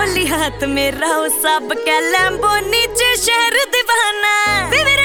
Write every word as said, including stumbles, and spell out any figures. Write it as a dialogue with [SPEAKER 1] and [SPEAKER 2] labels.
[SPEAKER 1] खाली हाथ मेरा सब के लैम्बो नीचे शहर दीवाना।